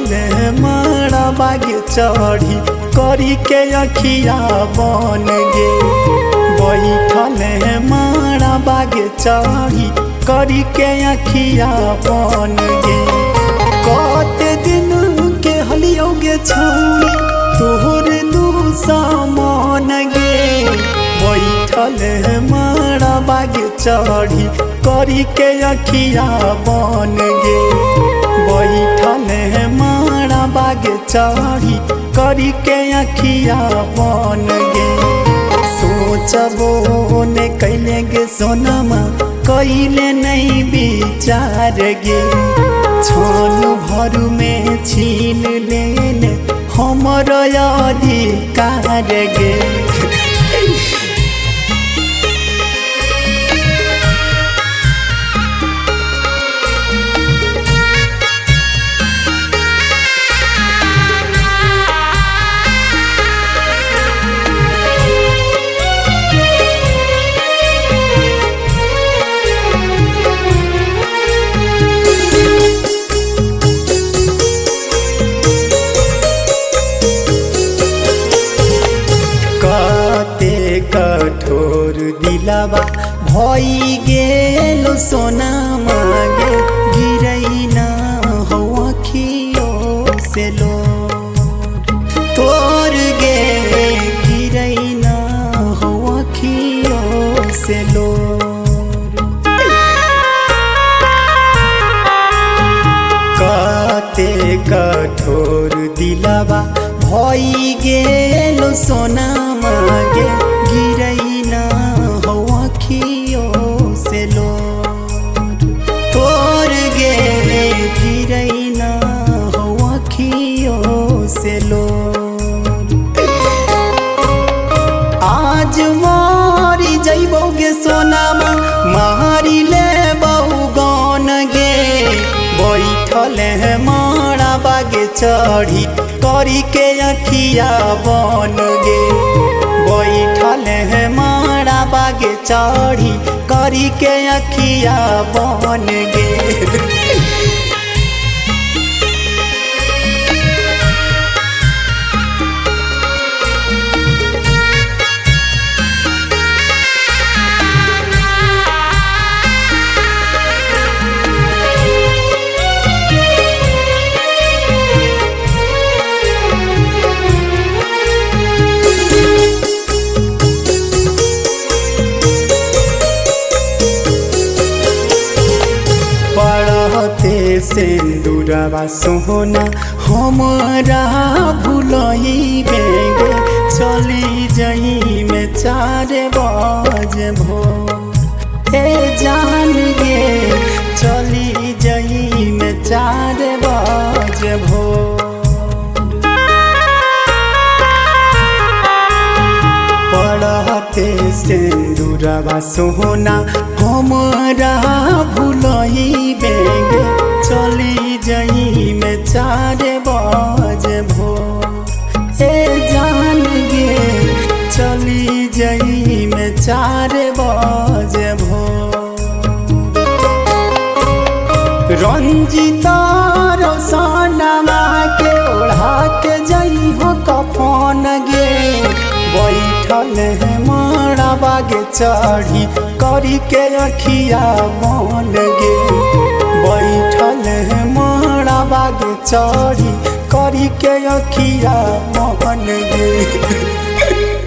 बैठल मारा बागे चढ़ी करी के अखिया बन गे। बैठल मारा बागे चढ़ी करी के अखिया बन गे। कते दिन के हलियोगे छौरी तोहर दू सामान गे। बैठल मारा बागे चढ़ी करी के अखिया बन गे। बैठल मारा बागे चढ़ी करी के अखिया बन गे। सोचबो ने कैले गे सोनमा कैले नहीं विचार गे। क्षण भर में छीन ले हमर अधिकार गे। कठोर दिलावा भई गेलो सोना मागे। गिरई ना हो अखियों से लो तोर गे। गिरई ना हो अखियों से लो। काते कठोर दिलावा भई गेलो सोना मागे। गिरई ना हो अखियों से लो तोर गे। गिरई ना हो अखियों से लो। आज मारी जइबोगे सोनामा मारी ले बहु गन गे। बैठल मारा बागे चढ़ी करी के अखिया बन गे। बैठल मारा बागे चढ़ी करी के अखिया बन गे। पढ़ते सिंदूरवा सोना हमरा भूलई बेगे। चली जई में 4 बजे भोर ए जान गे। चली जई में 4 बजे भोर। पढ़ते सिंदूरवा सोना हमरा भूलई बेगे। चली जई में 4 बजे भोर ए जान गे। चली जई में 4 बजे भोर। रंजिता रोशनमा के ओढ़ा के जई हो कफन गे। बैठल मारा बागे चढ़ी करी के अखिया बन गे। बैठल मारा बागे चढ़ी करी के अखिया बन गे।